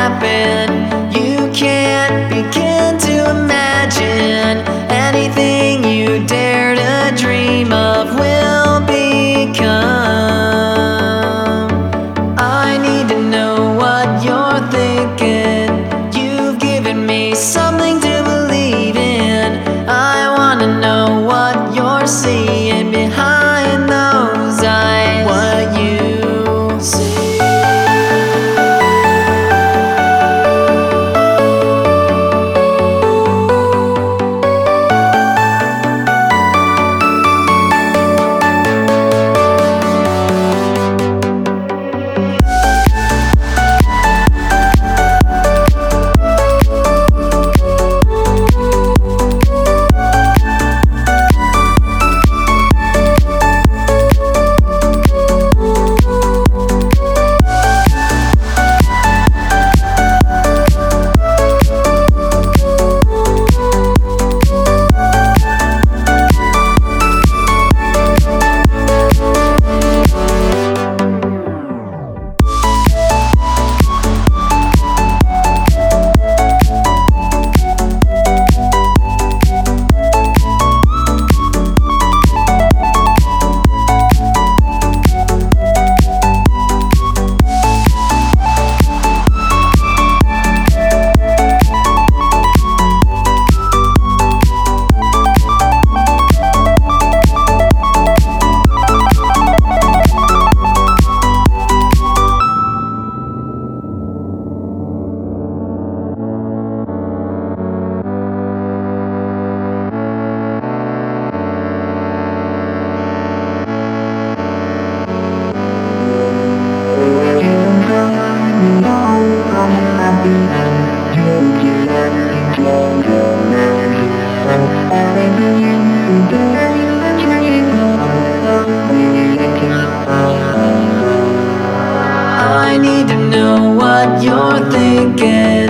happen. You can't begin to imagine anything you dare to dream of will become. I need to know what you're thinking. You've given me something to believe in. I wanna know what you're seeing behind those eyes. What you see. I need to know what you're thinking.